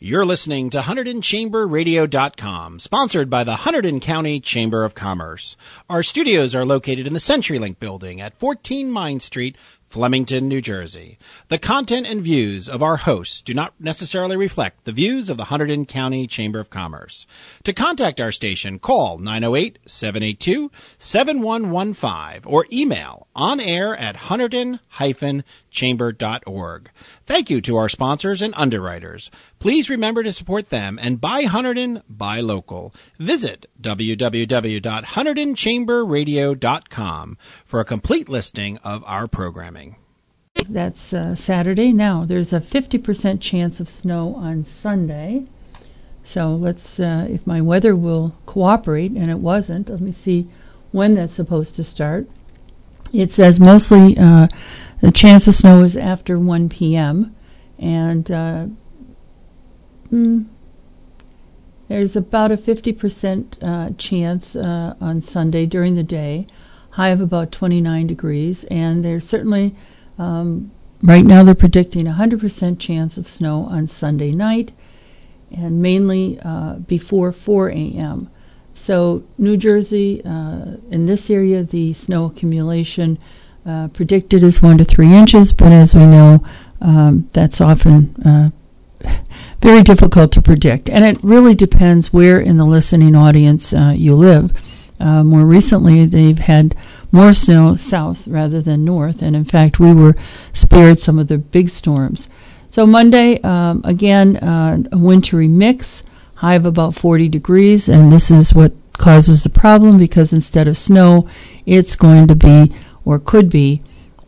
You're listening to HunterdonChamberRadio.com, sponsored by the Hunterdon County Chamber of Commerce. Our studios are located in the CenturyLink building at 14 Mine Street, Flemington, New Jersey. The content and views of our hosts do not necessarily reflect the views of the Hunterdon County Chamber of Commerce. To contact our station, call 908-782-7115 or email onair@hunterdon-chamber.org. Thank you to our sponsors and underwriters. Please remember to support them and buy Hunterdon, buy local. Visit www.HunterdonChamberRadio.com for a complete listing of our programming. That's Saturday. Now, there's a 50% chance of snow on Sunday. So let's, if my weather will cooperate, and it wasn't, let me see when that's supposed to start. It says mostly the chance of snow is after 1 p.m. And there's about a 50% chance on Sunday during the day, high of about 29 degrees. And there's certainly, right now they're predicting a 100% chance of snow on Sunday night, and mainly before 4 a.m. So New Jersey, in this area, the snow accumulation predicted is 1 to 3 inches, but as we know, that's often very difficult to predict. And it really depends where in the listening audience you live. More recently, they've had more snow south rather than north, and in fact, we were spared some of the big storms. So Monday, again, a wintry mix, high of about 40 degrees, and this is what causes the problem, because instead of snow, it's going to be, or could be,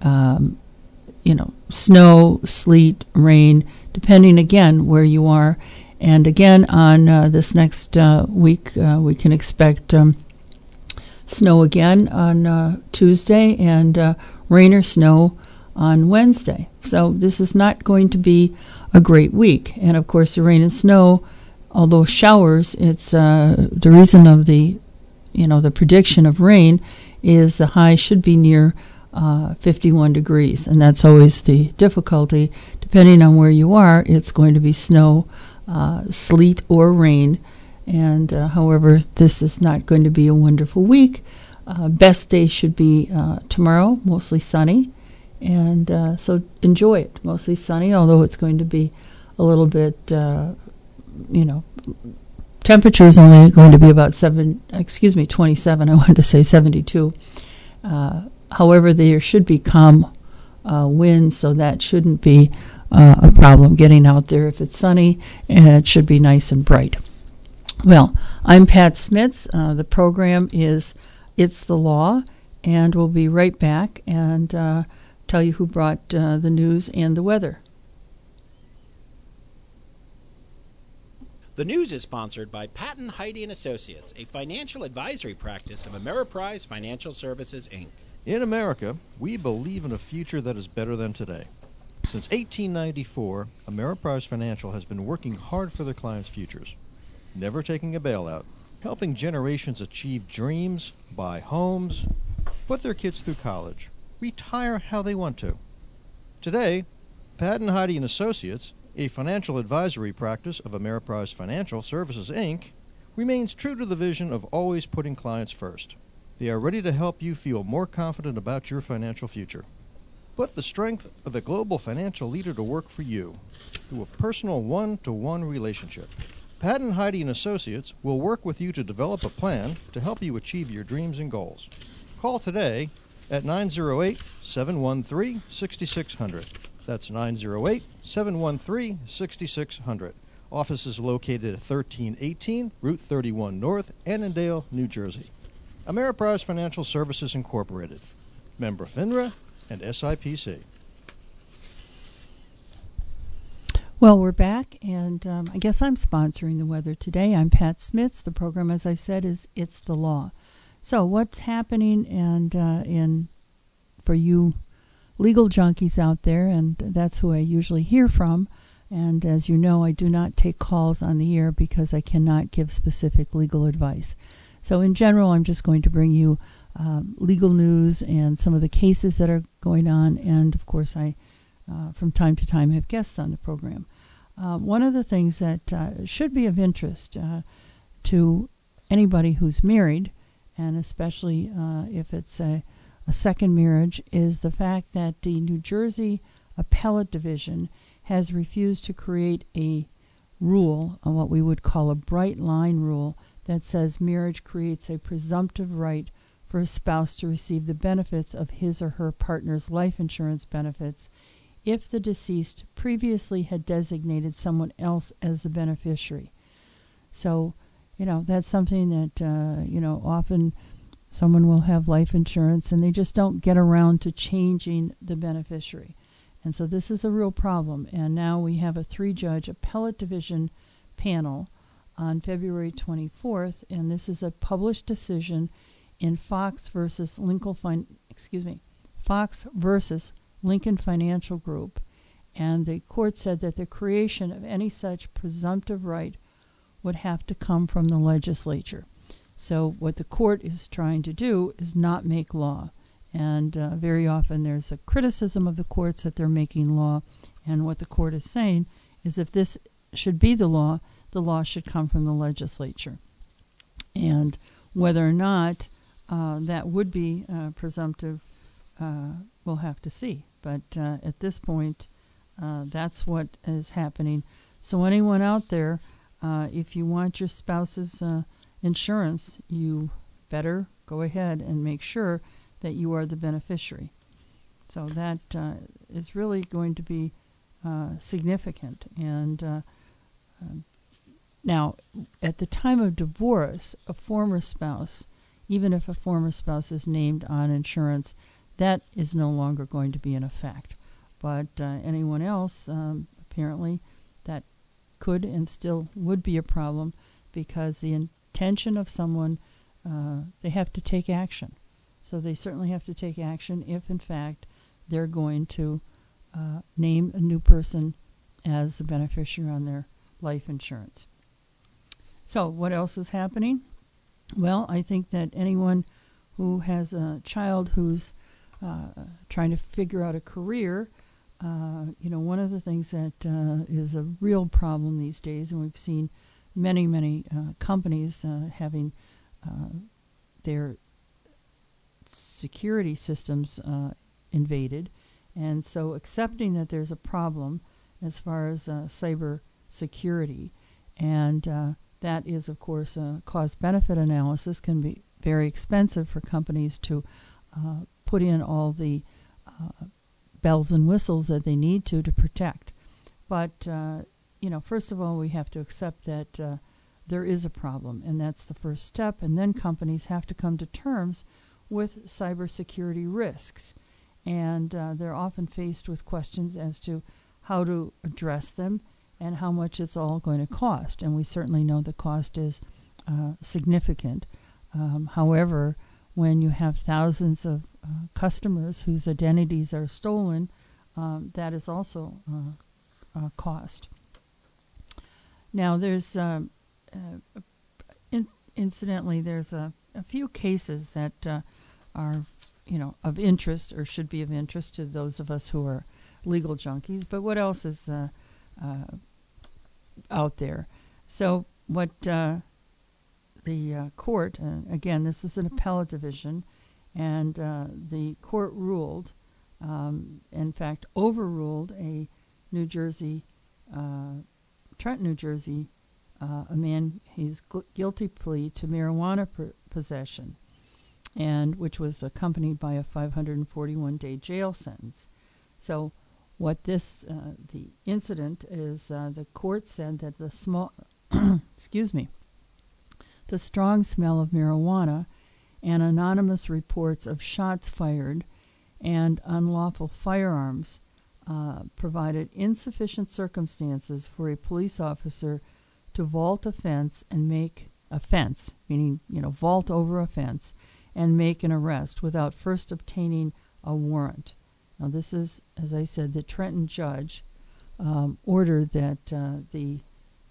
snow, sleet, rain, depending again where you are. And again, on this next week, we can expect snow again on Tuesday, and rain or snow on Wednesday. So this is not going to be a great week. And of course, the rain and snow, although showers, it's the reason of the prediction of rain is the high should be near 51 degrees, and that's always the difficulty. Depending on where you are, it's going to be snow, sleet, or rain. And however, this is not going to be a wonderful week. Best day should be tomorrow, mostly sunny, and so enjoy it. Mostly sunny, although it's going to be a little bit, temperature is only going to be about 27. I wanted to say 72. However, there should be calm winds, so that shouldn't be a problem getting out there if it's sunny, and it should be nice and bright. Well, I'm Pat Smits. The program is It's the Law, and we'll be right back and tell you who brought the news and the weather. The news is sponsored by Patton, Heide & Associates, a financial advisory practice of Ameriprise Financial Services, Inc. In America, we believe in a future that is better than today. Since 1894, Ameriprise Financial has been working hard for their clients' futures, never taking a bailout, helping generations achieve dreams, buy homes, put their kids through college, retire how they want to. Today, Patton, Heide & Associates, a financial advisory practice of Ameriprise Financial Services, Inc., remains true to the vision of always putting clients first. They are ready to help you feel more confident about your financial future. Put the strength of a global financial leader to work for you through a personal one-to-one relationship. Patton, Heide & Associates will work with you to develop a plan to help you achieve your dreams and goals. Call today at 908-713-6600. That's 908-713-6600. Office is located at 1318 Route 31 North, Annandale, New Jersey. Ameriprise Financial Services Incorporated. Member FINRA and SIPC. Well, we're back, and I guess I'm sponsoring the weather today. I'm Pat Smits. The program, as I said, is It's the Law. So what's happening and for you legal junkies out there, and that's who I usually hear from. And as you know, I do not take calls on the air because I cannot give specific legal advice. So in general, I'm just going to bring you legal news and some of the cases that are going on. And of course, I from time to time have guests on the program. One of the things that should be of interest to anybody who's married, and especially if it's a second marriage, is the fact that the New Jersey Appellate Division has refused to create a rule, what we would call a bright line rule, that says marriage creates a presumptive right for a spouse to receive the benefits of his or her partner's life insurance benefits if the deceased previously had designated someone else as the beneficiary. So, that's something that, often someone will have life insurance and they just don't get around to changing the beneficiary. And so this is a real problem. And now we have a 3-judge appellate division panel on February 24th, and this is a published decision in Fox versus Lincoln Financial Group, and the court said that the creation of any such presumptive right would have to come from the legislature. So what the court is trying to do is not make law, and very often there's a criticism of the courts that they're making law, and what the court is saying is if this should be the law should come from the legislature. And whether or not that would be presumptive, we'll have to see. But at this point, that's what is happening. So anyone out there, if you want your spouse's insurance, you better go ahead and make sure that you are the beneficiary. So that is really going to be significant. And now, at the time of divorce, a former spouse, even if a former spouse is named on insurance, that is no longer going to be in effect. But anyone else, apparently, that could and still would be a problem, because the intention of someone, they have to take action. So they certainly have to take action if, in fact, they're going to name a new person as the beneficiary on their life insurance. So what else is happening? Well, I think that anyone who has a child who's trying to figure out a career, one of the things that is a real problem these days, and we've seen many companies having their security systems invaded, and so accepting that there's a problem as far as cyber security, and that is, of course, a cost-benefit analysis can be very expensive for companies to put in all the bells and whistles that they need to protect. But, first of all, we have to accept that there is a problem, and that's the first step, and then companies have to come to terms with cybersecurity risks. And they're often faced with questions as to how to address them and how much it's all going to cost. And we certainly know the cost is significant. However, when you have thousands of customers whose identities are stolen, that is also a cost. Now, there's incidentally, there's a few cases that are, of interest, or should be of interest to those of us who are legal junkies. But what else is out there? So what the court, again, this was an appellate division, and the court ruled, in fact, overruled a New Jersey, Trenton, New Jersey, a man, his guilty plea to marijuana possession, and which was accompanied by a 541-day jail sentence. So what this, the incident is, the court said that the the strong smell of marijuana and anonymous reports of shots fired and unlawful firearms provided insufficient circumstances for a police officer to vault a fence and make a fence, meaning, vault over a fence and make an arrest without first obtaining a warrant. Now, this is, as I said, the Trenton judge ordered that the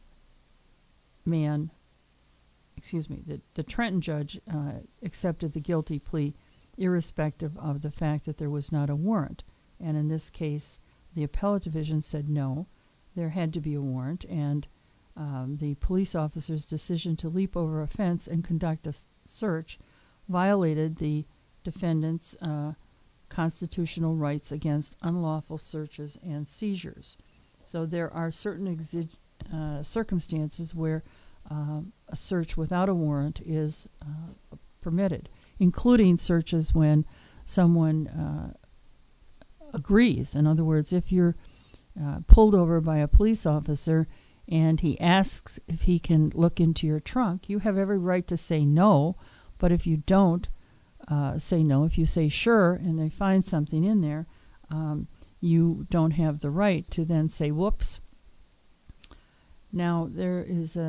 Trenton judge accepted the guilty plea irrespective of the fact that there was not a warrant. And in this case, the appellate division said no, there had to be a warrant, and the police officer's decision to leap over a fence and conduct a search violated the defendant's constitutional rights against unlawful searches and seizures. So there are certain circumstances where a search without a warrant is permitted, including searches when someone agrees. In other words, if you're pulled over by a police officer and he asks if he can look into your trunk, you have every right to say no. But if you don't say no, if you say sure and they find something in there, you don't have the right to then say whoops. Now, there is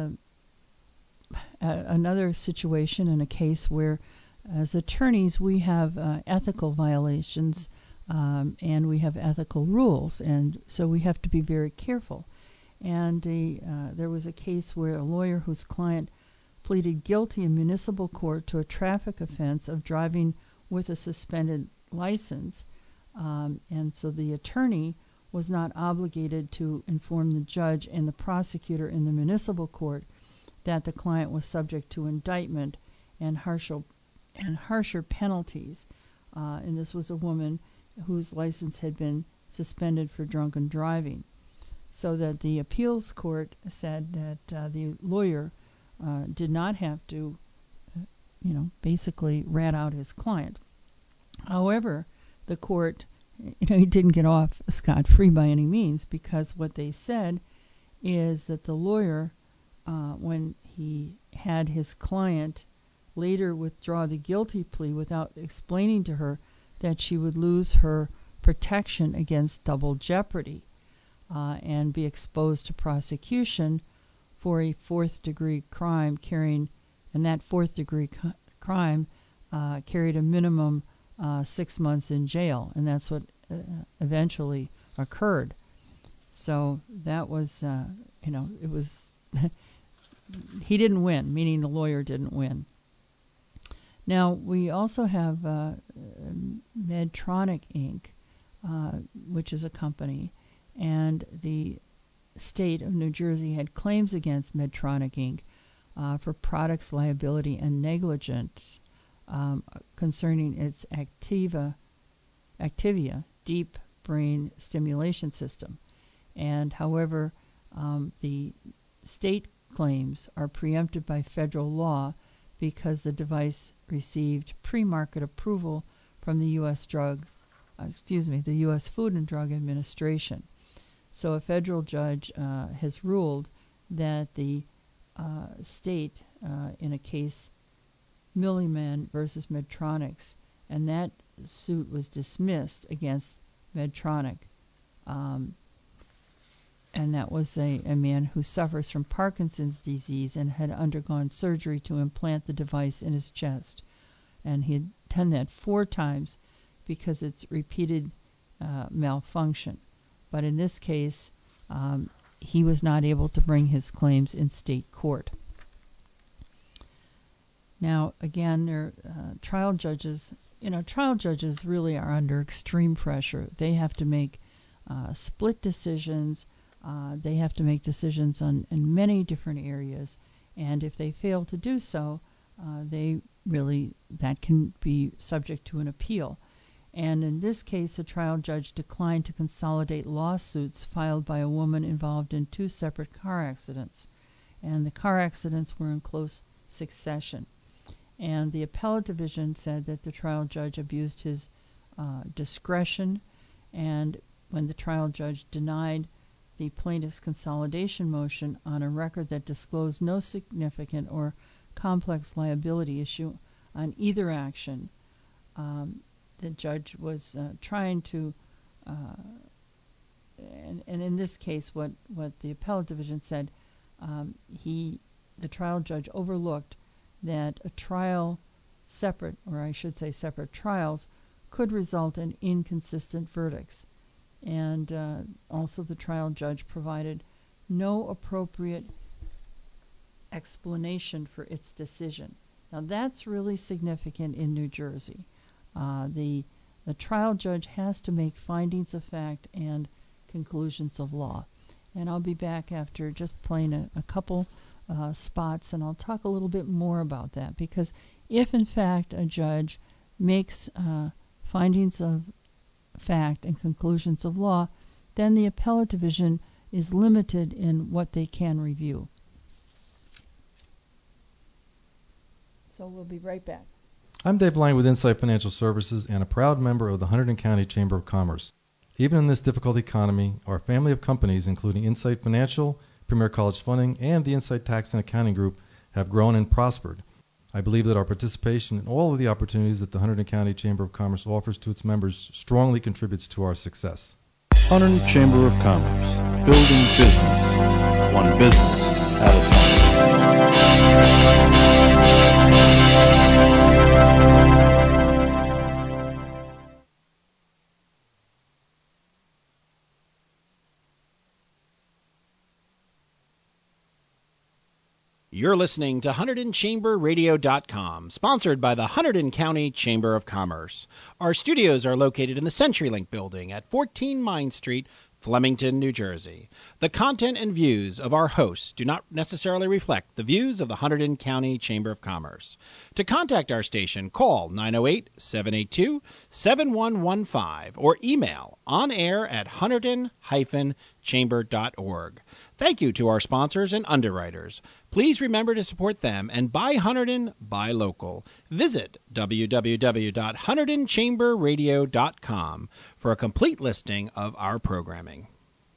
another situation in a case where, as attorneys, we have ethical violations and we have ethical rules, and so we have to be very careful. And there was a case where a lawyer whose client pleaded guilty in municipal court to a traffic offense of driving with a suspended license, and so the attorney was not obligated to inform the judge and the prosecutor in the municipal court that the client was subject to indictment and harsher penalties. And this was a woman whose license had been suspended for drunken driving. So that the appeals court said that the lawyer did not have to, basically rat out his client. However, the court, he didn't get off scot-free by any means, because what they said is that the lawyer, when he had his client later withdraw the guilty plea without explaining to her that she would lose her protection against double jeopardy and be exposed to prosecution for a fourth-degree crime and that fourth-degree crime carried a minimum 6 months in jail, and that's what eventually occurred. So that was, it was, he didn't win, meaning the lawyer didn't win. Now, we also have Medtronic, Inc., which is a company, and the state of New Jersey had claims against Medtronic, Inc. For products liability and negligence concerning its Activia deep brain stimulation system. And however, the state claims are preempted by federal law because the device received pre-market approval from the U.S. the U.S. Food and Drug Administration. So a federal judge has ruled that the state, in a case Milliman versus Medtronic, and that suit was dismissed against Medtronic. And that was a man who suffers from Parkinson's disease and had undergone surgery to implant the device in his chest. And he had done that 4 times because it's repeated malfunction. But in this case, he was not able to bring his claims in state court. Now, again, trial judges. Trial judges really are under extreme pressure. They have to make split decisions. They have to make decisions in many different areas. And if they fail to do so, that can be subject to an appeal. And in this case, a trial judge declined to consolidate lawsuits filed by a woman involved in 2 separate car accidents. And the car accidents were in close succession. And the appellate division said that the trial judge abused his discretion, and when the trial judge denied the plaintiff's consolidation motion on a record that disclosed no significant or complex liability issue on either action, the judge was trying to, and in this case, what the appellate division said, the trial judge overlooked that a trial separate trials could result in inconsistent verdicts. And also the trial judge provided no appropriate explanation for its decision. Now that's really significant in New Jersey. The trial judge has to make findings of fact and conclusions of law. And I'll be back after just playing a couple spots, and I'll talk a little bit more about that, because if in fact a judge makes findings of fact and conclusions of law, then the appellate division is limited in what they can review. So we'll be right back. I'm Dave Lang with Insight Financial Services and a proud member of the Hunterdon County Chamber of Commerce. Even in this difficult economy, our family of companies, including Insight Financial, Premier College Funding, and the Insight Tax and Accounting Group, have grown and prospered. I believe that our participation in all of the opportunities that the Hunterdon County Chamber of Commerce offers to its members strongly contributes to our success. Hunterdon Chamber of Commerce, building business, one business at a time. You're listening to HunterdonChamberRadio.com, sponsored by the Hunterdon County Chamber of Commerce. Our studios are located in the CenturyLink building at 14 Mine Street, Flemington, New Jersey. The content and views of our hosts do not necessarily reflect the views of the Hunterdon County Chamber of Commerce. To contact our station, call 908-782-7115 or email onair@hunterdon-chamber.org. Thank you to our sponsors and underwriters. Please remember to support them and buy Hunterdon, buy local. Visit www.HunterdonChamberRadio.com for a complete listing of our programming.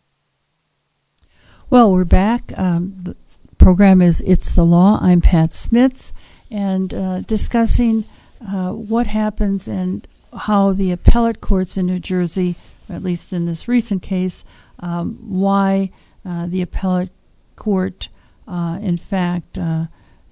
Well, we're back. The program is It's the Law. I'm Pat Smits, and discussing what happens and how the appellate courts in New Jersey, at least in this recent case, why the appellate court, in fact, in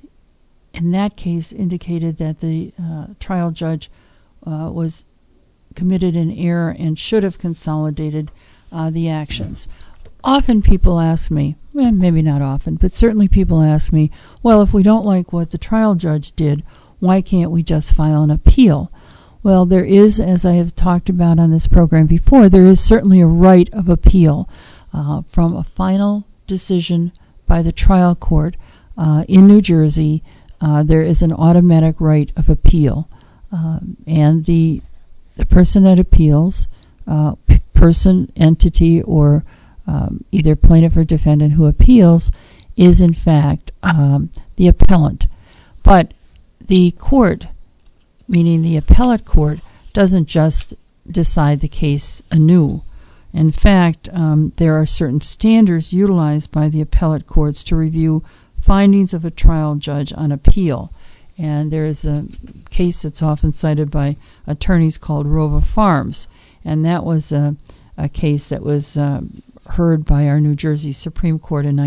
that case, indicated that the trial judge was committed an error and should have consolidated the actions. Often people ask me, maybe not often, but certainly people ask me, well, if we don't like what the trial judge did, why can't we just file an appeal? Well, there is, as I have talked about on this program before, there is certainly a right of appeal from a final decision by the trial court in New Jersey. There is an automatic right of appeal, and the person that appeals, person, entity, or either plaintiff or defendant who appeals, is in fact the appellant. But the court, meaning the appellate court, doesn't just decide the case anew. In fact, there are certain standards utilized by the appellate courts to review findings of a trial judge on appeal. And there is a case that's often cited by attorneys called Rova Farms. And that was a case that was heard by our New Jersey Supreme Court in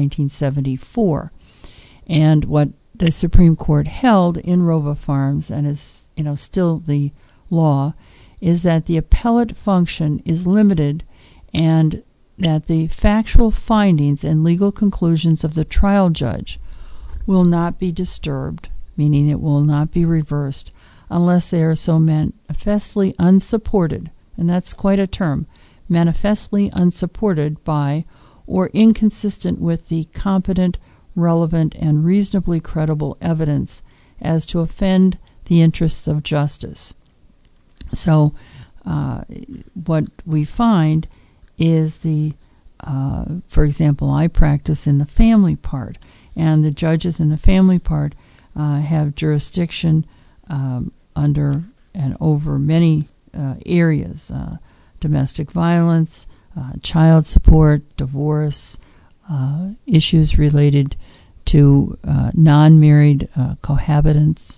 1974. And what the Supreme Court held in Rova Farms, and is still the law, is that the appellate function is limited and that the factual findings and legal conclusions of the trial judge will not be disturbed, meaning it will not be reversed, unless they are so manifestly unsupported, and that's quite a term, manifestly unsupported by or inconsistent with the competent, relevant, and reasonably credible evidence as to offend the interests of justice. So what we find is for example, I practice in the family part, and the judges in the family part have jurisdiction under and over many areas, domestic violence, child support, divorce, issues related to non-married cohabitants,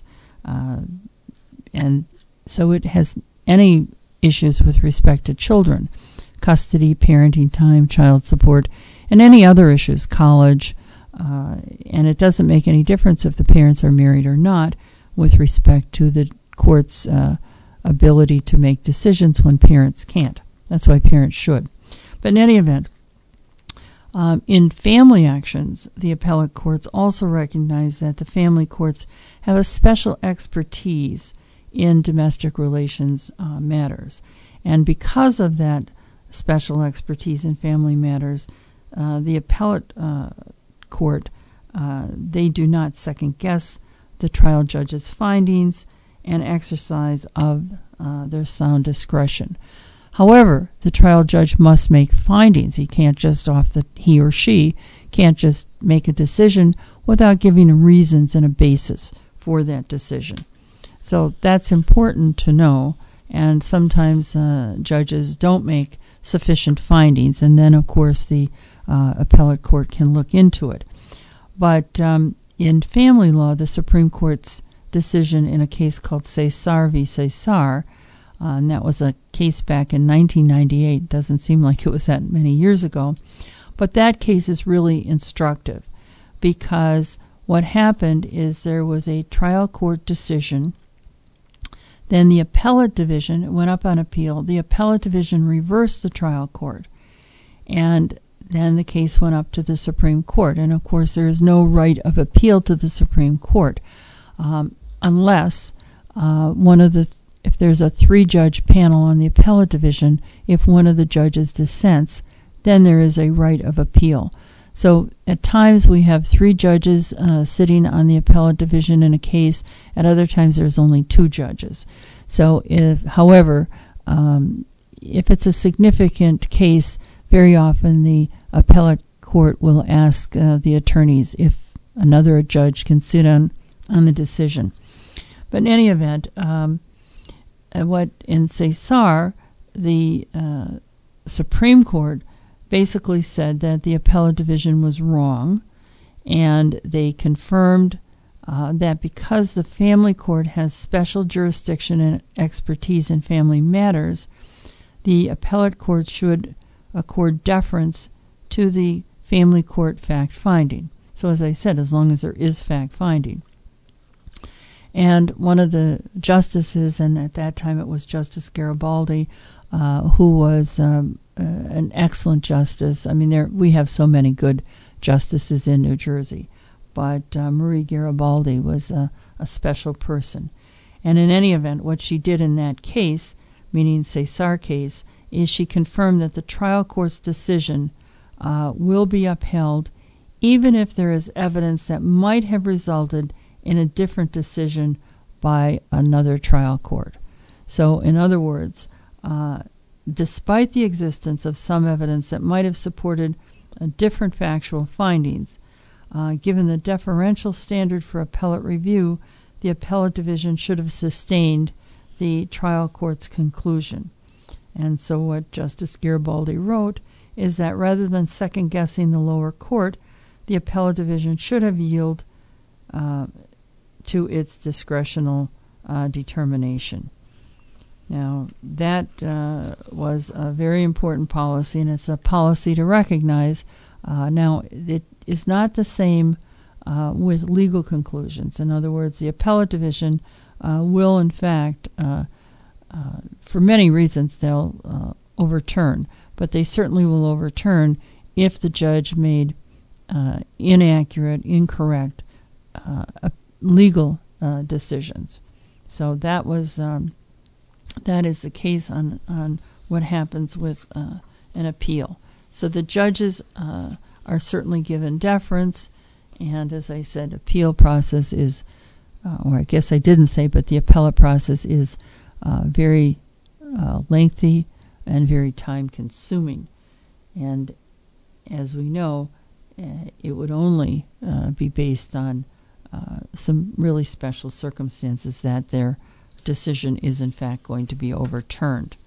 and so it has any issues with respect to children, custody, parenting time, child support, and any other issues, college, and it doesn't make any difference if the parents are married or not with respect to the court's ability to make decisions when parents can't. That's why parents should. But in any event, in family actions, the appellate courts also recognize that the family courts have a special expertise in domestic relations matters. And because of that special expertise in family matters, the appellate court, they do not second-guess the trial judge's findings and exercise of their sound discretion. However, the trial judge must make findings. He can't just he or she can't just make a decision without giving reasons and a basis for that decision. So that's important to know, and sometimes judges don't make sufficient findings, and then, of course, the appellate court can look into it. But in family law, the Supreme Court's decision in a case called Cesar v. Cesar, and that was a case back in 1998. Doesn't seem like it was that many years ago. But that case is really instructive because what happened is there was a trial court decision. Then the appellate division went up on appeal. The appellate division reversed the trial court. And then the case went up to the Supreme Court. And, of course, there is no right of appeal to the Supreme Court unless if there's a 3-judge panel on the appellate division, if one of the judges dissents, then there is a right of appeal. So at times we have 3 judges sitting on the appellate division in a case. At other times there's only 2 judges. So however, if it's a significant case, very often the appellate court will ask the attorneys if another judge can sit on the decision. But in any event, what in Cesar, the Supreme Court basically said that the appellate division was wrong, and they confirmed that because the family court has special jurisdiction and expertise in family matters, the appellate court should accord deference to the family court fact-finding. So as I said, as long as there is fact-finding. And one of the justices, and at that time it was Justice Garibaldi, who was an excellent justice. I mean, we have so many good justices in New Jersey, but Marie Garibaldi was a special person. And in any event, what she did in that case, meaning Cesar case, is she confirmed that the trial court's decision will be upheld even if there is evidence that might have resulted in a different decision by another trial court. So, in other words, despite the existence of some evidence that might have supported different factual findings, given the deferential standard for appellate review, the appellate division should have sustained the trial court's conclusion. And so what Justice Garibaldi wrote is that rather than second-guessing the lower court, the appellate division should have yielded to its discretional determination. Now, that was a very important policy, and it's a policy to recognize. Now, it is not the same with legal conclusions. In other words, the appellate division will, in fact, for many reasons, they'll overturn, but they certainly will overturn if the judge made inaccurate, incorrect legal decisions. So that is the case on what happens with an appeal. So the judges are certainly given deference, and as I said, appeal process is, or I guess I didn't say, but the appellate process is very lengthy and very time-consuming. And as we know, it would only be based on some really special circumstances that their decision is in fact going to be overturned.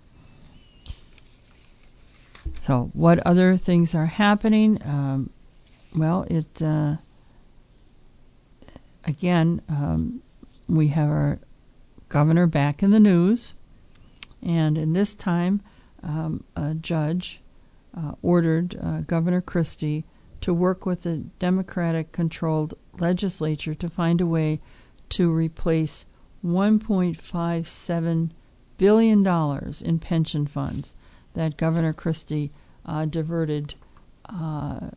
So what other things are happening? We have our governor back in the news, and in this time a judge ordered Governor Christie to work with the Democratic-controlled legislature to find a way to replace $1.57 billion in pension funds that Governor Christie diverted from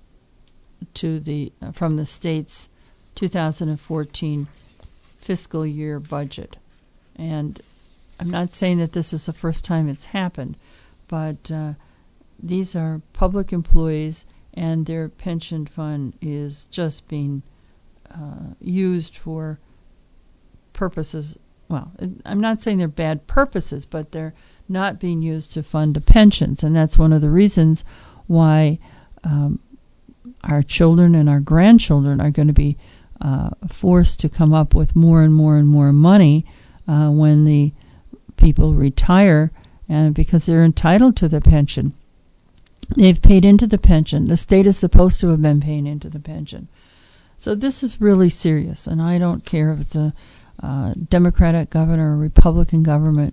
the state's 2014 fiscal year budget. And I'm not saying that this is the first time it's happened, but these are public employees, and their pension fund is just being used for purposes. Well, I'm not saying they're bad purposes, but they're not being used to fund the pensions, and that's one of the reasons why our children and our grandchildren are going to be forced to come up with more and more and more money when the people retire, and because they're entitled to the pension. They've paid into the pension. The state is supposed to have been paying into the pension. So this is really serious, and I don't care if it's a Democratic governor or Republican governor.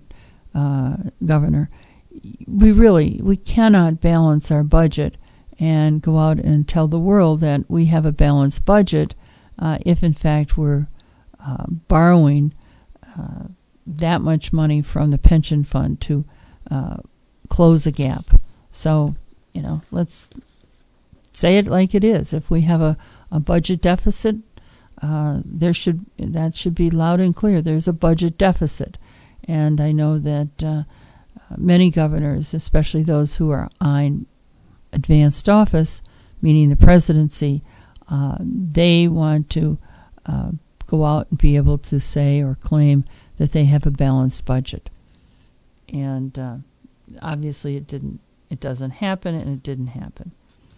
We cannot balance our budget and go out and tell the world that we have a balanced budget if in fact we're borrowing that much money from the pension fund to close a gap. So, let's say it like it is. If we have a budget deficit, that should be loud and clear. There's a budget deficit. And I know that many governors, especially those who are on advanced office, meaning the presidency, they want to go out and be able to say or claim that they have a balanced budget. And obviously it doesn't happen, and it didn't happen.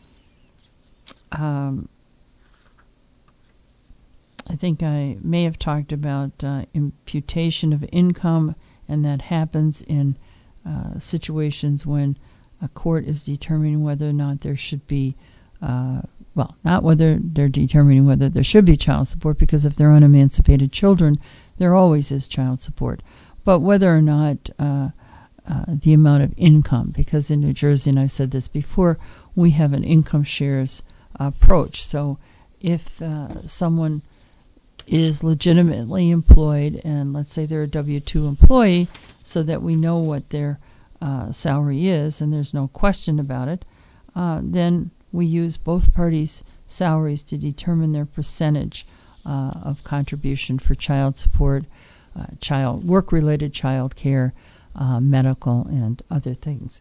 I think I may have talked about imputation of income, and that happens in situations when a court is determining whether or not there should be, not whether they're determining whether there should be child support, because if they're unemancipated children, there always is child support, but whether or not the amount of income, because in New Jersey, and I've said this before, we have an income shares approach. So if someone is legitimately employed, and let's say they're a W-2 employee, so that we know what their salary is, and there's no question about it, then we use both parties' salaries to determine their percentage of contribution for child support, work-related child care, medical, and other things.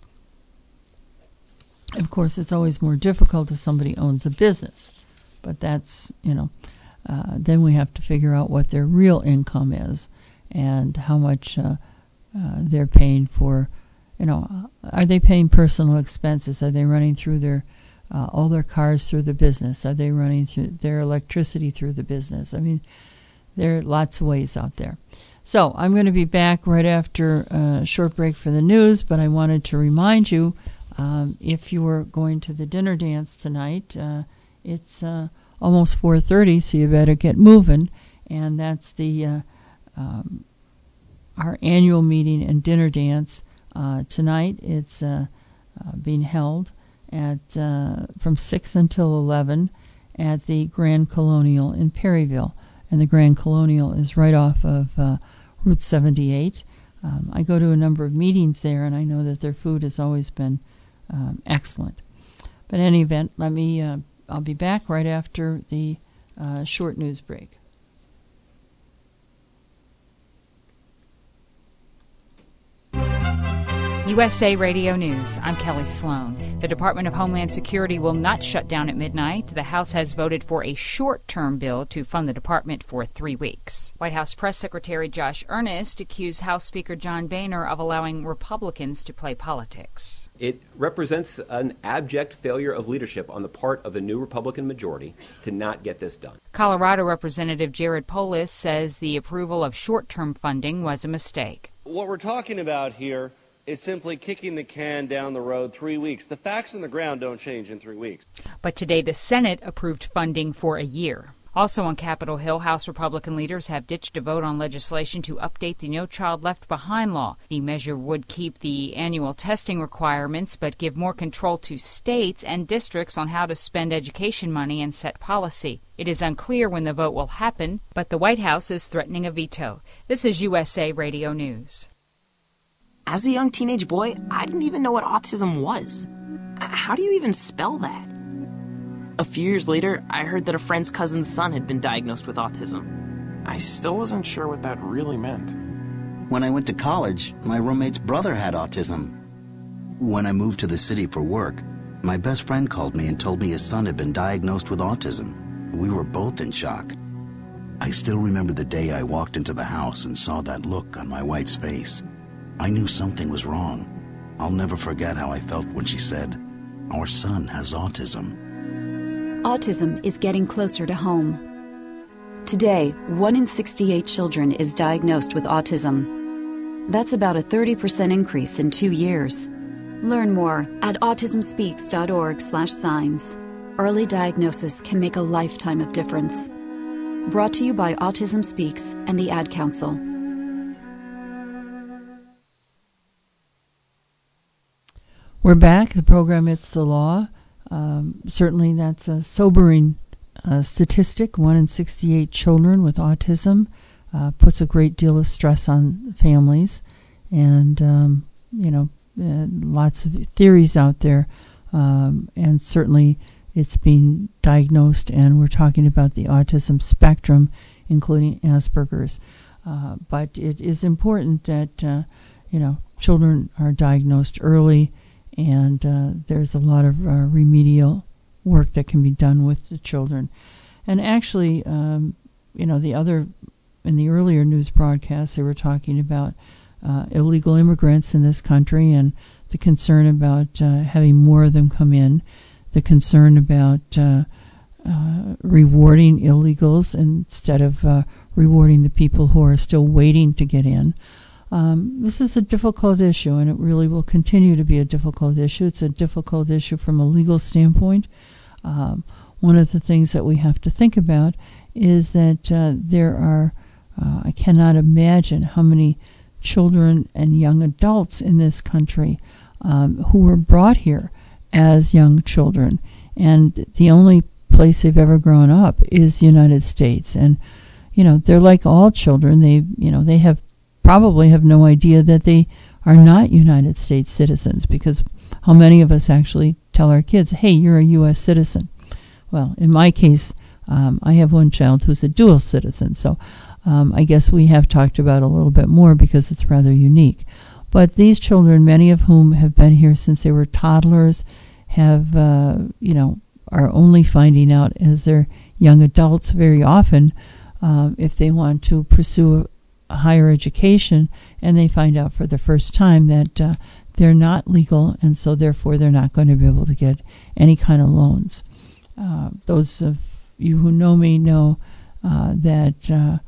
Of course, it's always more difficult if somebody owns a business, but that's, then we have to figure out what their real income is and how much they're paying for, are they paying personal expenses? Are they running through their all their cars through the business? Are they running through their electricity through the business? I mean, there are lots of ways out there. So I'm going to be back right after a short break for the news, but I wanted to remind you, if you were going to the dinner dance tonight, it's almost 4:30, so you better get moving. And that's the our annual meeting and dinner dance tonight. It's being held at from 6 until 11 at the Grand Colonial in Perryville, and the Grand Colonial is right off of Route 78. I go to a number of meetings there, and I know that their food has always been excellent. But in any event, I'll be back right after the short news break. USA Radio News. I'm Kelly Sloan. The Department of Homeland Security will not shut down at midnight. The House has voted for a short-term bill to fund the department for 3 weeks. White House Press Secretary Josh Earnest accused House Speaker John Boehner of allowing Republicans to play politics. It represents an abject failure of leadership on the part of the new Republican majority to not get this done. Colorado Representative Jared Polis says the approval of short-term funding was a mistake. What we're talking about here is simply kicking the can down the road 3 weeks. The facts on the ground don't change in 3 weeks. But today the Senate approved funding for a year. Also on Capitol Hill, House Republican leaders have ditched a vote on legislation to update the No Child Left Behind law. The measure would keep the annual testing requirements but give more control to states and districts on how to spend education money and set policy. It is unclear when the vote will happen, but the White House is threatening a veto. This is USA Radio News. As a young teenage boy, I didn't even know what autism was. How do you even spell that? A few years later, I heard that a friend's cousin's son had been diagnosed with autism. I still wasn't sure what that really meant. When I went to college, my roommate's brother had autism. When I moved to the city for work, My best friend called me and told me his son had been diagnosed with autism. We were both in shock. I still remember the day I walked into the house and saw that look on my wife's face. I knew something was wrong. I'll never forget how I felt when she said, "Our son has autism." Autism is getting closer to home. Today, 1 in 68 children is diagnosed with autism. That's about a 30% increase in 2 years. Learn more at autismspeaks.org/signs. Early diagnosis can make a lifetime of difference. Brought to you by Autism Speaks and the Ad Council. We're back. The program It's the Law. Certainly that's a sobering statistic. 1 in 68 children with autism puts a great deal of stress on families. And, lots of theories out there. And certainly it's being diagnosed, and we're talking about the autism spectrum, including Asperger's. But it is important that, children are diagnosed early, and there's a lot of remedial work that can be done with the children. And actually, in the earlier news broadcasts, they were talking about illegal immigrants in this country and the concern about having more of them come in, the concern about rewarding illegals instead of rewarding the people who are still waiting to get in. This is a difficult issue, and it really will continue to be a difficult issue. It's a difficult issue from a legal standpoint. One of the things that we have to think about is that there are, I cannot imagine how many children and young adults in this country who were brought here as young children, and the only place they've ever grown up is the United States. And they're like all children. They probably have no idea that they are not United States citizens, because how many of us actually tell our kids, "Hey, you're a U.S. citizen"? Well, in my case, I have one child who's a dual citizen, so I guess we have talked about it a little bit more because it's rather unique. But these children, many of whom have been here since they were toddlers, have, are only finding out as they're young adults very often if they want to pursue a higher education, and they find out for the first time that they're not legal, and so therefore they're not going to be able to get any kind of loans. Those of you who know me know that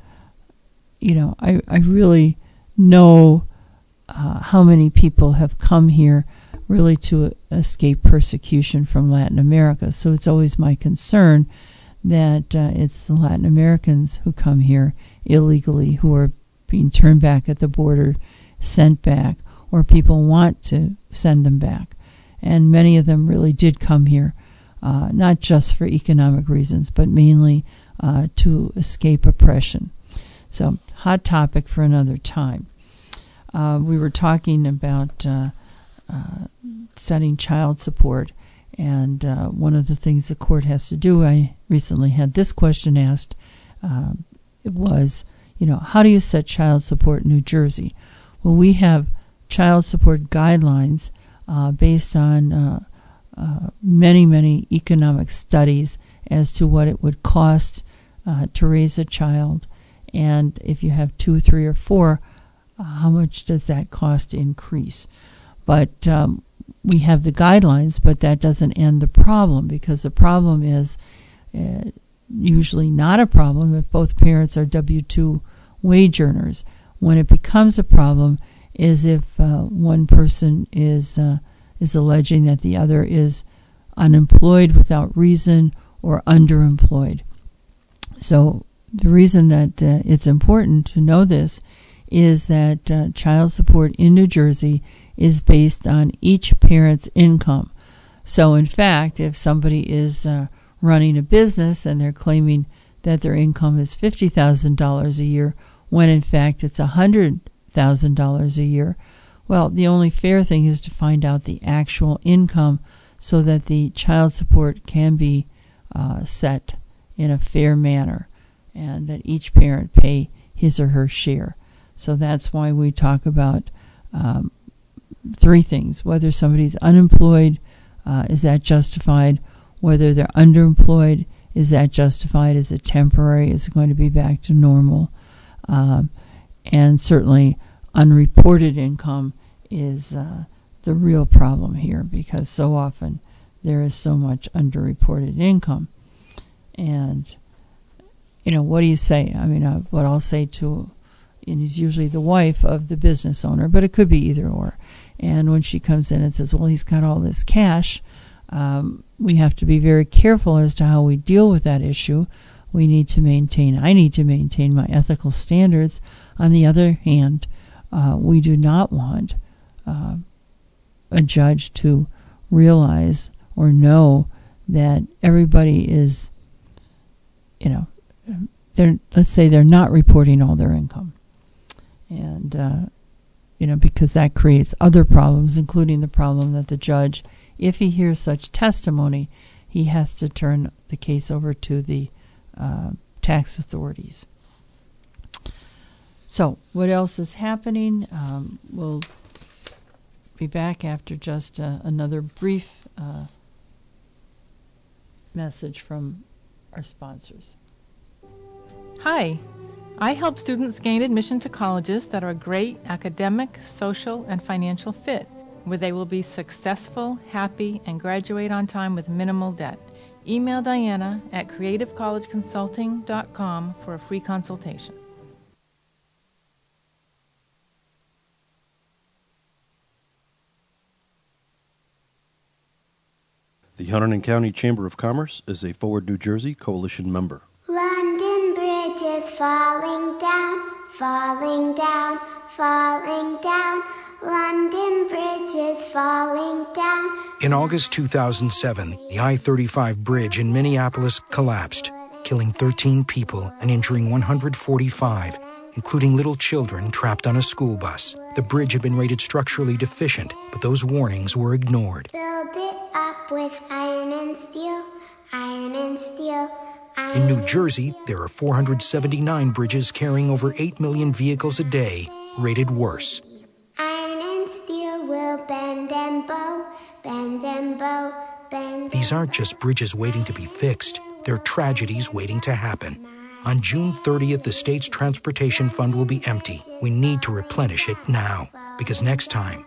I really know how many people have come here really to escape persecution from Latin America. So it's always my concern that it's the Latin Americans who come here illegally who are being turned back at the border, sent back, or people want to send them back. And many of them really did come here, not just for economic reasons, but mainly to escape oppression. So, hot topic for another time. We were talking about setting child support, and one of the things the court has to do, I recently had this question asked, it was, how do you set child support in New Jersey? Well, we have child support guidelines based on many, many economic studies as to what it would cost to raise a child. And if you have 2, 3, or 4, how much does that cost increase? But we have the guidelines, but that doesn't end the problem, because the problem is usually not a problem if both parents are W-2 wage earners. When it becomes a problem is if one person is alleging that the other is unemployed without reason or underemployed. So the reason that it's important to know this is that child support in New Jersey is based on each parent's income. So in fact, if somebody is running a business and they're claiming that their income is $50,000 a year, when in fact it's $100,000 a year, well, the only fair thing is to find out the actual income so that the child support can be set in a fair manner and that each parent pay his or her share. So that's why we talk about 3 things: whether somebody's unemployed, Is that justified? Whether they're underemployed, is that justified? Is it temporary? Is it going to be back to normal? And certainly unreported income is the real problem here, because so often there is so much underreported income. And, what do you say? I mean, what I'll say to, and he's usually the wife of the business owner, but it could be either or. And when she comes in and says, well, he's got all this cash, we have to be very careful as to how we deal with that issue. I need to maintain my ethical standards. On the other hand, we do not want a judge to realize or know that everybody is, let's say they're not reporting all their income. And, because that creates other problems, including the problem that the judge, if he hears such testimony, he has to turn the case over to the tax authorities. So, what else is happening? We'll be back after just another brief message from our sponsors. Hi, I help students gain admission to colleges that are a great academic, social, and financial fit, where they will be successful, happy, and graduate on time with minimal debt. Email Diana at creativecollegeconsulting.com for a free consultation. The Hunterdon County Chamber of Commerce is a Forward New Jersey coalition member. London Bridge is falling down, falling down, falling down. London Bridge is falling down. In August 2007, the I-35 bridge in Minneapolis collapsed, killing 13 people and injuring 145, including little children trapped on a school bus. The bridge had been rated structurally deficient, but those warnings were ignored. Build it up with iron and steel, iron and steel. In New Jersey, there are 479 bridges carrying over 8 million vehicles a day, rated worse. Iron and steel will bend and bow, bend and bow, bend. These aren't just bridges waiting to be fixed. They're tragedies waiting to happen. On June 30th, the state's transportation fund will be empty. We need to replenish it now, because next time,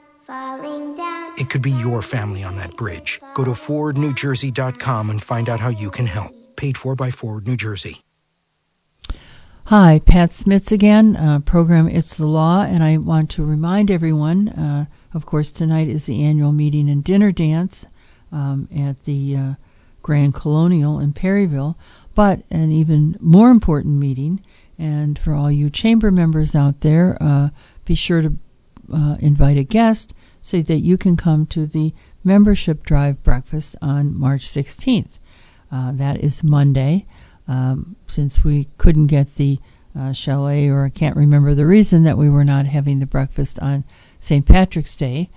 it could be your family on that bridge. Go to forwardnewjersey.com and find out how you can help. Paid for by Forward New Jersey. Hi, Pat Smits again, program It's the Law, and I want to remind everyone, of course, tonight is the annual meeting and dinner dance at the Grand Colonial in Perryville, but an even more important meeting, and for all you chamber members out there, be sure to invite a guest so that you can come to the membership drive breakfast on March 16th. That is Monday. Since we couldn't get the chalet, or I can't remember the reason that we were not having the breakfast on St. Patrick's Day,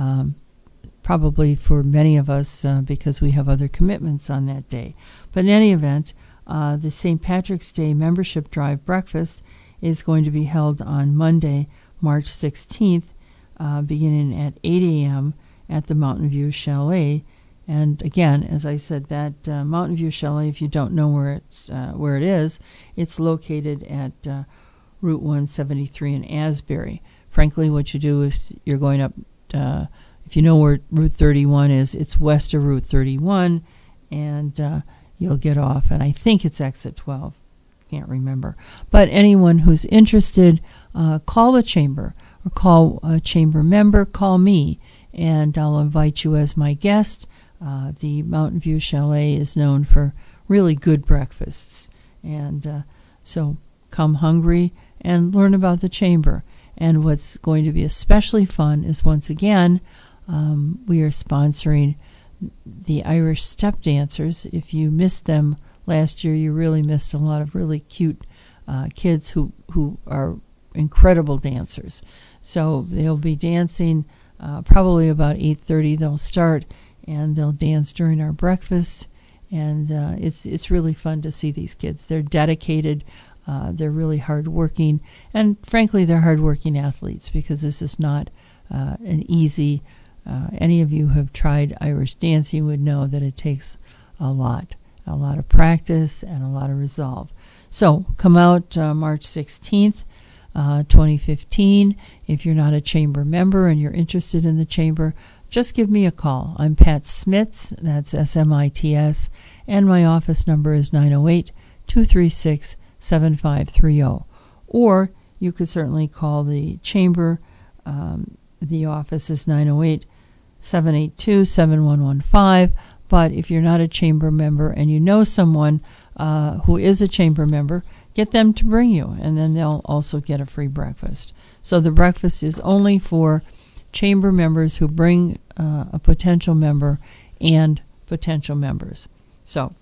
probably for many of us because we have other commitments on that day. But in any event, the St. Patrick's Day membership drive breakfast is going to be held on Monday, March 16th, beginning at 8 a.m. at the Mountain View Chalet. And again, as I said, that Mountain View Chalet, if you don't know where it is, it's located at Route 173 in Asbury. Frankly, what you do is you're going up, if you know where Route 31 is, it's west of Route 31, and you'll get off, and I think it's exit 12. Can't remember. But anyone who's interested, call the chamber, or call a chamber member, call me, and I'll invite you as my guest. The Mountain View Chalet is known for really good breakfasts. And so come hungry and learn about the chamber. And what's going to be especially fun is, once again, we are sponsoring the Irish Step Dancers. If you missed them last year, you really missed a lot of really cute kids who are incredible dancers. So they'll be dancing probably about 8:30. They'll start, and they'll dance during our breakfast, and it's really fun to see these kids. They're dedicated, they're really hardworking, and frankly, they're hardworking athletes, because this is not an easy any of you who have tried Irish dancing would know that it takes a lot of practice and a lot of resolve. So come out March 16th, 2015. If you're not a chamber member and you're interested in the chamber, just give me a call. I'm Pat Smits, that's SMITS, and my office number is 908-236-7530. Or you could certainly call the chamber. The office is 908-782-7115. But if you're not a chamber member and you know someone who is a chamber member, get them to bring you, and then they'll also get a free breakfast. So the breakfast is only for chamber members who bring a potential member and potential members. So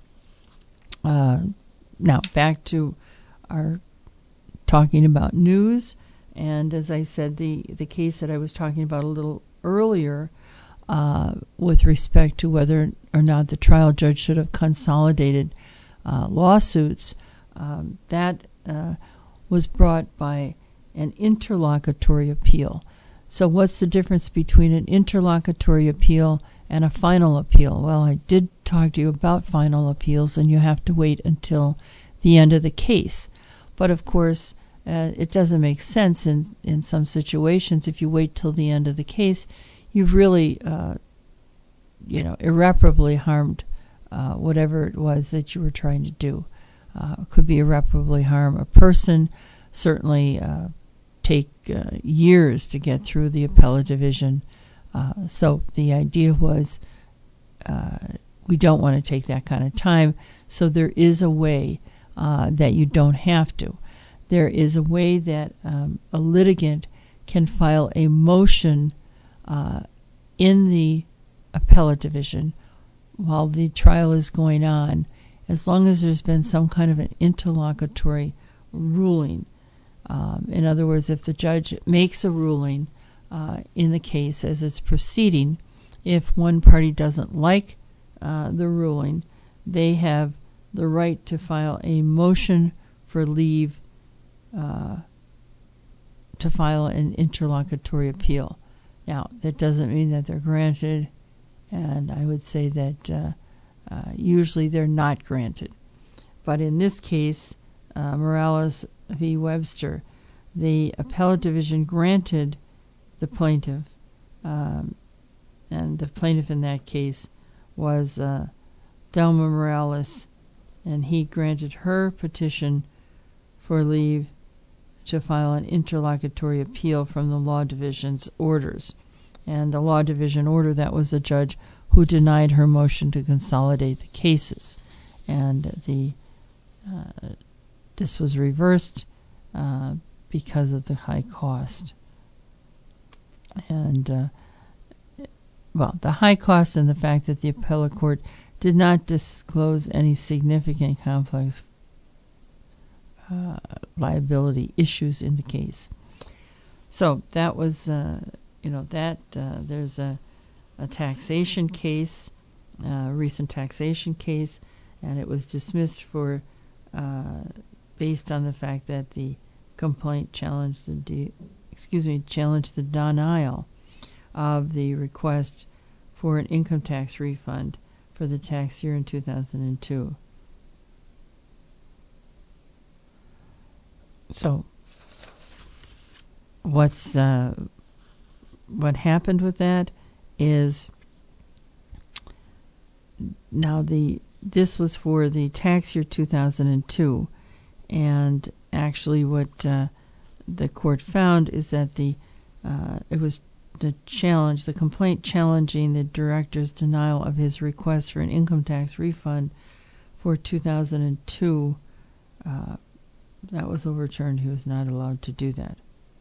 now back to our talking about news. And as I said, the case that I was talking about a little earlier with respect to whether or not the trial judge should have consolidated lawsuits, that was brought by an interlocutory appeal. So what's the difference between an interlocutory appeal and a final appeal? Well, I did talk to you about final appeals, and you have to wait until the end of the case. But of course, it doesn't make sense in some situations. If you wait till the end of the case, you've really, irreparably harmed whatever it was that you were trying to do. Could be irreparably harm a person, certainly take years to get through the appellate division. So the idea was we don't want to take that kind of time. So there is a way that you don't have to. There is a way that a litigant can file a motion in the appellate division while the trial is going on, as long as there's been some kind of an interlocutory ruling. In other words, if the judge makes a ruling in the case as it's proceeding, if one party doesn't like the ruling, they have the right to file a motion for leave to file an interlocutory appeal. Now, that doesn't mean that they're granted, and I would say that usually they're not granted. But in this case, Morales v. Webster, the appellate division granted the plaintiff, and the plaintiff in that case was Thelma Morales, and he granted her petition for leave to file an interlocutory appeal from the law division's orders. And the law division order, that was the judge who denied her motion to consolidate the cases. And this was reversed because of the high cost. And, the high cost and the fact that the appellate court did not disclose any significant complex liability issues in the case. So that was, there's a taxation case, recent taxation case, and it was dismissed for based on the fact that the complaint challenged the denial of the request for an income tax refund for the tax year in 2002. So, what happened with that is now this was for the tax year 2002, and actually what the court found is that it was the complaint challenging the director's denial of his request for an income tax refund for 2002. That was overturned. He was not allowed to do that.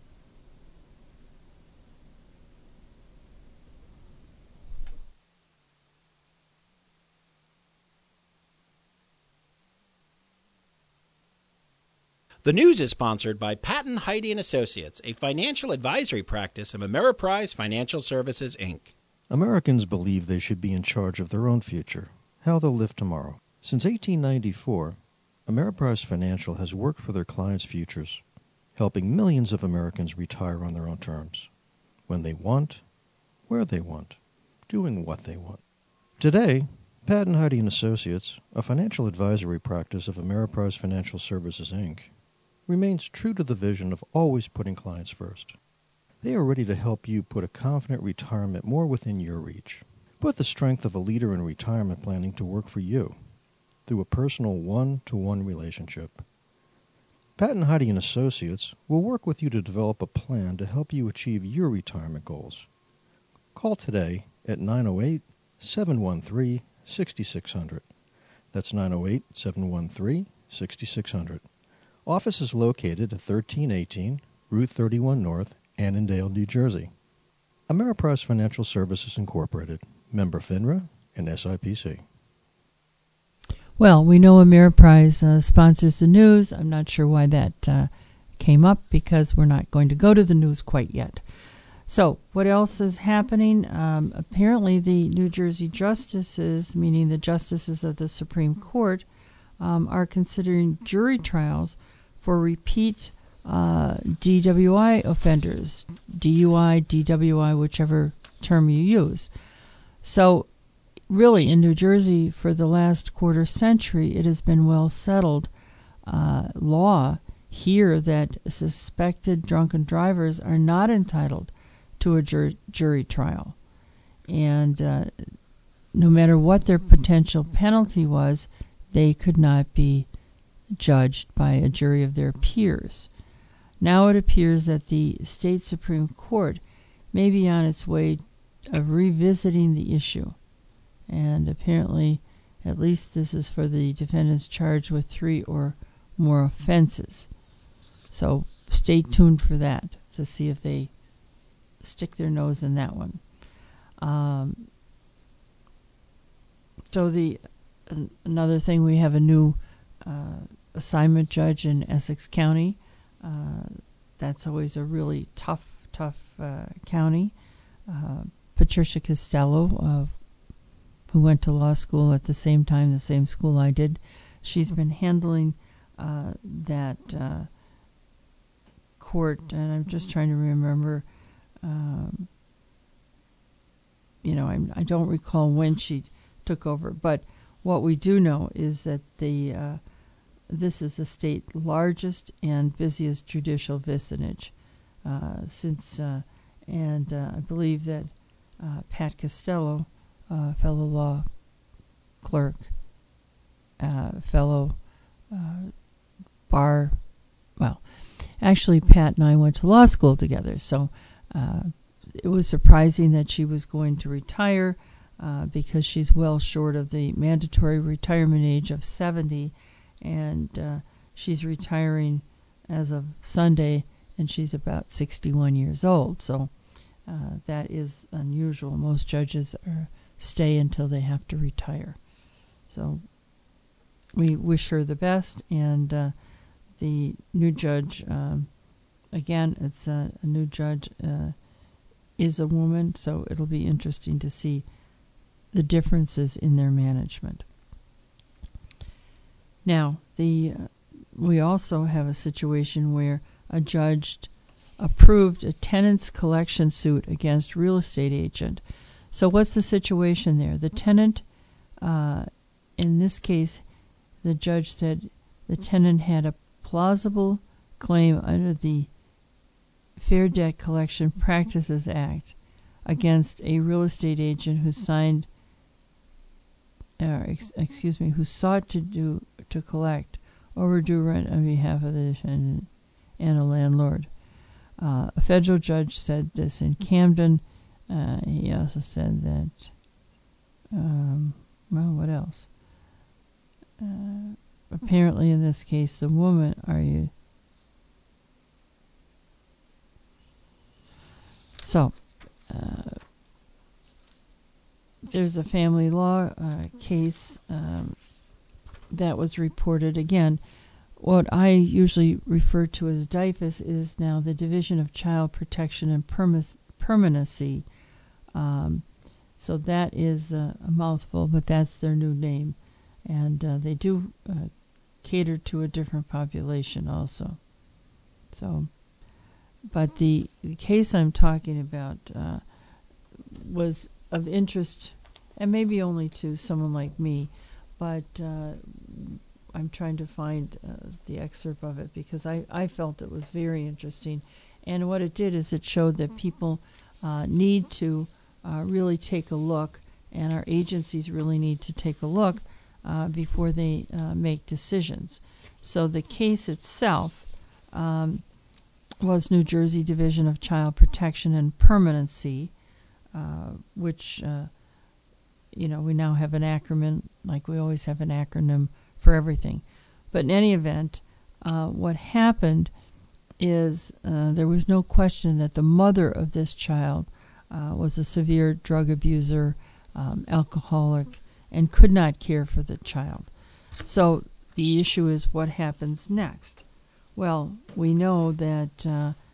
The news is sponsored by Patton, Heide & Associates, a financial advisory practice of Ameriprise Financial Services, Inc. Americans believe they should be in charge of their own future, how they'll live tomorrow. Since 1894, Ameriprise Financial has worked for their clients' futures, helping millions of Americans retire on their own terms, when they want, where they want, doing what they want. Today, Pat and Heidi & Associates, a financial advisory practice of Ameriprise Financial Services, Inc., remains true to the vision of always putting clients first. They are ready to help you put a confident retirement more within your reach. Put the strength of a leader in retirement planning to work for you through a personal one-to-one relationship. Pat and Heidi & Associates will work with you to develop a plan to help you achieve your retirement goals. Call today at 908-713-6600. That's 908-713-6600. Office is located at 1318 Route 31 North, Annandale, New Jersey. Ameriprise Financial Services Incorporated, member FINRA and SIPC. Well, we know Ameriprise sponsors the news. I'm not sure why that came up because we're not going to go to the news quite yet. So, what else is happening? Apparently, the New Jersey justices, meaning the justices of the Supreme Court, are considering jury trials for repeat DWI offenders, DUI, DWI, whichever term you use. So, really, in New Jersey, for the last quarter century, it has been well settled law here that suspected drunken drivers are not entitled to a jury trial. And no matter what their potential penalty was, they could not be judged by a jury of their peers. Now it appears that the state Supreme Court may be on its way of revisiting the issue. And apparently, at least this is for the defendants charged with 3 or more offenses. So stay tuned for that to see if they stick their nose in that one. So another thing, we have a new assignment judge in Essex County. That's always a really tough county. Patricia Costello, who went to law school at the same time, the same school I did, she's been handling that court, and I'm just trying to remember. I don't recall when she took over, but what we do know is that this is the state's largest and busiest judicial vicinage since, and I believe that Pat Costello, fellow law clerk, fellow bar, well, actually Pat and I went to law school together, so it was surprising that she was going to retire because she's well short of the mandatory retirement age of 70, and she's retiring as of Sunday, and she's about 61 years old. So that is unusual. Most judges stay until they have to retire. So we wish her the best, and the new judge, again, it's a new judge, is a woman, so it'll be interesting to see the differences in their management. Now, we also have a situation where a judge approved a tenant's collection suit against real estate agent. So what's the situation there? The tenant, in this case, the judge said the tenant had a plausible claim under the Fair Debt Collection Practices Act against a real estate agent who signed, who sought to collect overdue rent on behalf of the defendant and a landlord. A federal judge said this in Camden. He also said that, what else? Apparently in this case, the woman, So, there's a family law case that was reported. Again, what I usually refer to as DYFS is now the Division of Child Protection and Permanency. So that is a mouthful, but that's their new name. And they do cater to a different population also. So, but the case I'm talking about was of interest, and maybe only to someone like me, but I'm trying to find the excerpt of it because I felt it was very interesting. And what it did is it showed that people need to really take a look, and our agencies really need to take a look before they make decisions. So the case itself was New Jersey Division of Child Protection and Permanency, which, we now have an acronym, like we always have an acronym for everything. But in any event, what happened is there was no question that the mother of this child was a severe drug abuser, alcoholic, and could not care for the child. So the issue is what happens next. Well, we know that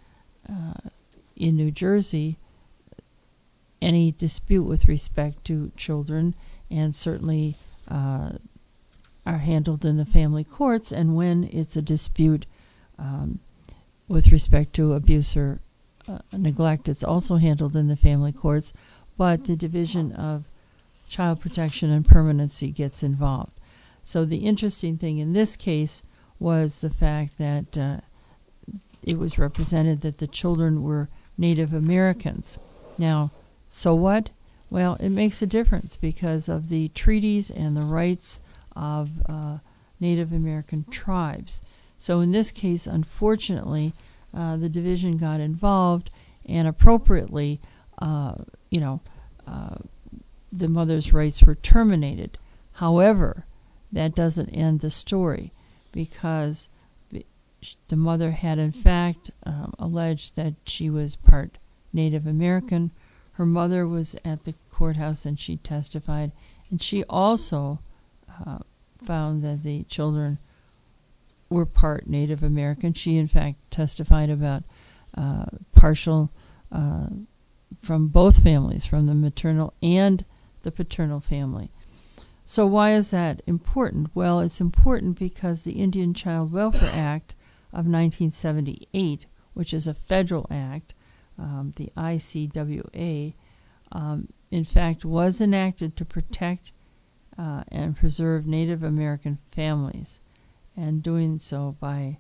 in New Jersey, any dispute with respect to children, and certainly are handled in the family courts, and when it's a dispute with respect to abuse or neglect, it's also handled in the family courts, but the Division of Child Protection and Permanency gets involved. So the interesting thing in this case was the fact that it was represented that the children were Native Americans. Now, so what? Well, it makes a difference because of the treaties and the rights of Native American tribes. So in this case, unfortunately, the division got involved, and appropriately, the mother's rights were terminated. However, that doesn't end the story, because the mother had in fact alleged that she was part Native American. Her mother was at the courthouse and she testified, and she also found that the children were part Native American. She in fact testified about partial from both families, from the maternal and the paternal family. So why is that important? Well, it's important because the Indian Child Welfare Act of 1978, which is a federal act, the ICWA, in fact was enacted to protect and preserve Native American families, and doing so by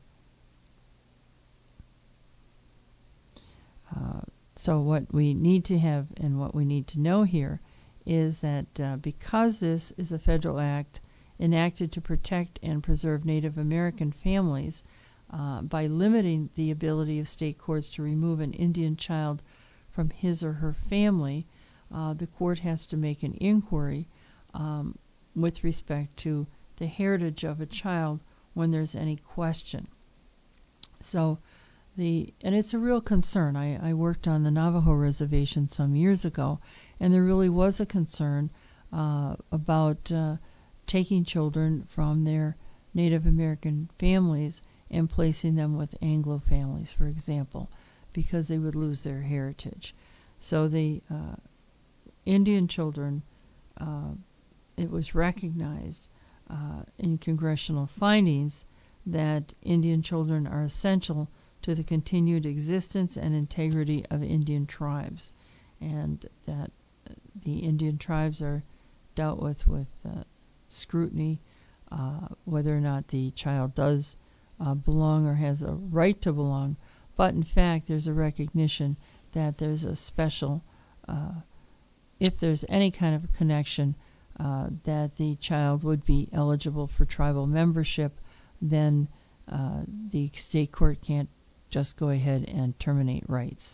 so what we need to have and what we need to know here is that because this is a federal act enacted to protect and preserve Native American families, by limiting the ability of state courts to remove an Indian child from his or her family, the court has to make an inquiry with respect to the heritage of a child when there's any question. So and it's a real concern. I worked on the Navajo reservation some years ago, and there really was a concern about taking children from their Native American families and placing them with Anglo families, for example, because they would lose their heritage. So the Indian children, it was recognized in congressional findings that Indian children are essential to the continued existence and integrity of Indian tribes, and that the Indian tribes are dealt with scrutiny, whether or not the child does belong or has a right to belong. But in fact, there's a recognition that there's a special, if there's any kind of a connection, that the child would be eligible for tribal membership, then the state court can't just go ahead and terminate rights.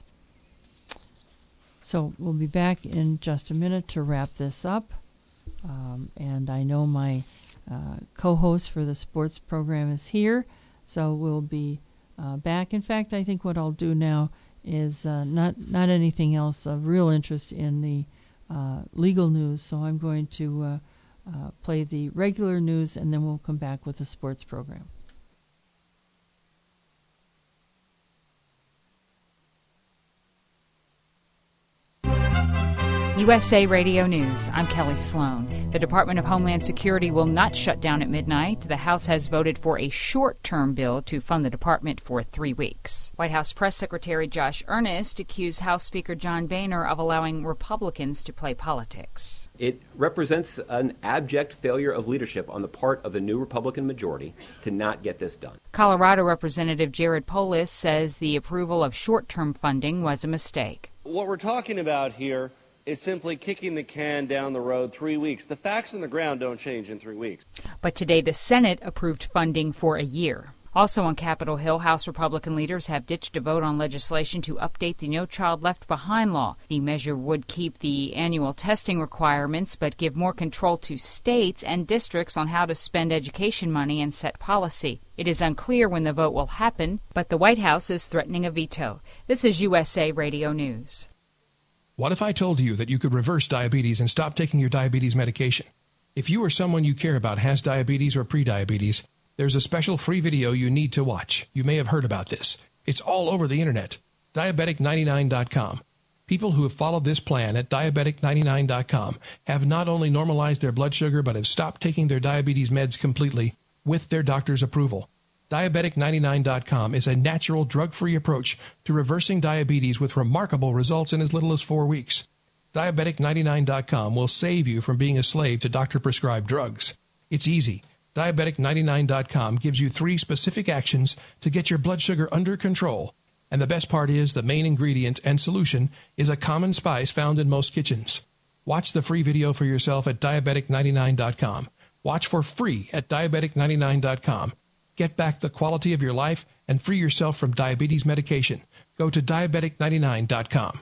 So we'll be back in just a minute to wrap this up. And I know my co-host for the sports program is here, so we'll be back. In fact, I think what I'll do now is not anything else of real interest in the legal news, so I'm going to play the regular news, and then we'll come back with the sports program. USA Radio News, I'm Kelly Sloan. The Department of Homeland Security will not shut down at midnight. The House has voted for a short-term bill to fund the department for 3 weeks. White House Press Secretary Josh Earnest accused House Speaker John Boehner of allowing Republicans to play politics. It represents an abject failure of leadership on the part of the new Republican majority to not get this done. Colorado Representative Jared Polis says the approval of short-term funding was a mistake. What we're talking about here is simply kicking the can down the road 3 weeks. The facts on the ground don't change in 3 weeks. But today the Senate approved funding for a year. Also on Capitol Hill, House Republican leaders have ditched a vote on legislation to update the No Child Left Behind law. The measure would keep the annual testing requirements but give more control to states and districts on how to spend education money and set policy. It is unclear when the vote will happen, but the White House is threatening a veto. This is USA Radio News. What if I told you that you could reverse diabetes and stop taking your diabetes medication? If you or someone you care about has diabetes or prediabetes, there's a special free video you need to watch. You may have heard about this. It's all over the internet. Diabetic99.com. People who have followed this plan at Diabetic99.com have not only normalized their blood sugar but have stopped taking their diabetes meds completely with their doctor's approval. Diabetic99.com is a natural, drug-free approach to reversing diabetes with remarkable results in as little as 4 weeks. Diabetic99.com will save you from being a slave to doctor-prescribed drugs. It's easy. Diabetic99.com gives you 3 specific actions to get your blood sugar under control. And the best part is the main ingredient and solution is a common spice found in most kitchens. Watch the free video for yourself at Diabetic99.com. Watch for free at Diabetic99.com. Get back the quality of your life and free yourself from diabetes medication. Go to Diabetic99.com.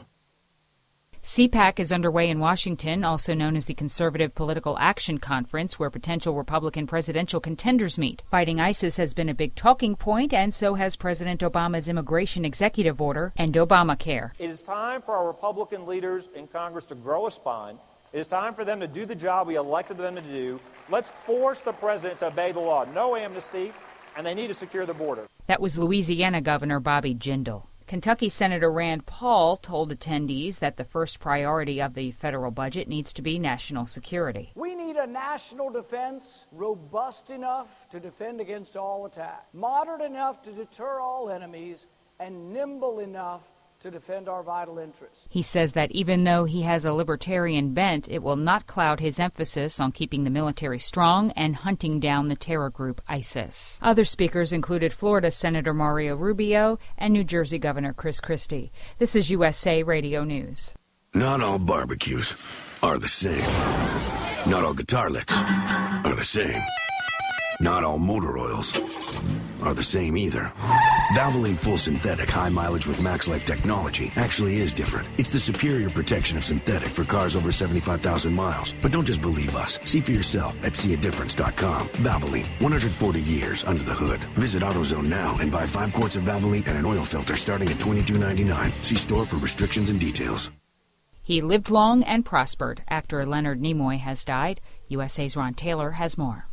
CPAC is underway in Washington, also known as the Conservative Political Action Conference, where potential Republican presidential contenders meet. Fighting ISIS has been a big talking point, and so has President Obama's immigration executive order and Obamacare. It is time for our Republican leaders in Congress to grow a spine. It is time for them to do the job we elected them to do. Let's force the president to obey the law. No amnesty, and they need to secure the border. That was Louisiana Governor Bobby Jindal. Kentucky Senator Rand Paul told attendees that the first priority of the federal budget needs to be national security. We need a national defense robust enough to defend against all attack, modern enough to deter all enemies, and nimble enough to defend our vital interests. He says that even though he has a libertarian bent, it will not cloud his emphasis on keeping the military strong and hunting down the terror group ISIS. Other speakers included Florida Senator Mario Rubio and New Jersey Governor Chris Christie. This is USA Radio News. Not all barbecues are the same. Not all guitar licks are the same. Not all motor oils are the same either. Valvoline Full Synthetic High Mileage with Max Life technology actually is different. It's the superior protection of synthetic for cars over 75,000 miles. But don't just believe us. See for yourself at seeadifference.com. Valvoline, 140 years under the hood. Visit AutoZone now and buy 5 quarts of Valvoline and an oil filter starting at $22.99. See store for restrictions and details. He lived long and prospered after Leonard Nimoy has died. USA's Ron Taylor has more.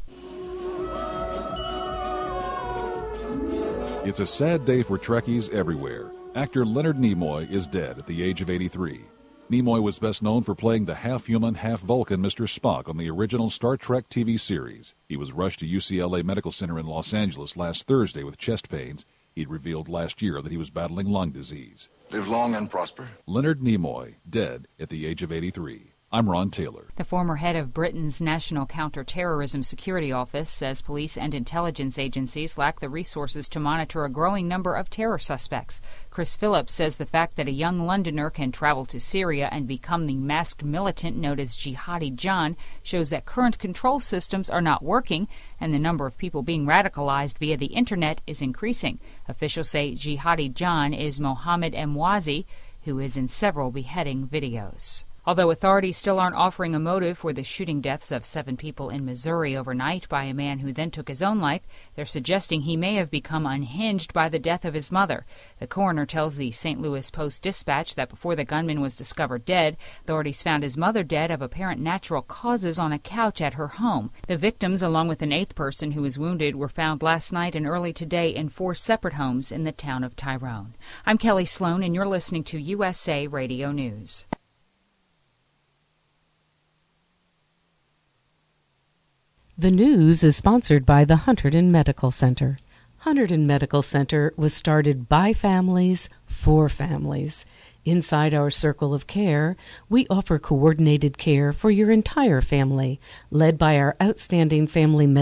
It's a sad day for Trekkies everywhere. Actor Leonard Nimoy is dead at the age of 83. Nimoy was best known for playing the half-human, half-Vulcan Mr. Spock on the original Star Trek TV series. He was rushed to UCLA Medical Center in Los Angeles last Thursday with chest pains. He'd revealed last year that he was battling lung disease. Live long and prosper. Leonard Nimoy, dead at the age of 83. I'm Ron Taylor. The former head of Britain's National Counter-Terrorism Security Office says police and intelligence agencies lack the resources to monitor a growing number of terror suspects. Chris Phillips says the fact that a young Londoner can travel to Syria and become the masked militant known as Jihadi John shows that current control systems are not working, and the number of people being radicalized via the internet is increasing. Officials say Jihadi John is Mohammed Emwazi, who is in several beheading videos. Although authorities still aren't offering a motive for the shooting deaths of 7 people in Missouri overnight by a man who then took his own life, they're suggesting he may have become unhinged by the death of his mother. The coroner tells the St. Louis Post-Dispatch that before the gunman was discovered dead, authorities found his mother dead of apparent natural causes on a couch at her home. The victims, along with an 8th person who was wounded, were found last night and early today in 4 separate homes in the town of Tyrone. I'm Kelly Sloan, and you're listening to USA Radio News. The news is sponsored by the Hunterdon Medical Center. Hunterdon Medical Center was started by families for families. Inside our circle of care, we offer coordinated care for your entire family, led by our outstanding family medicine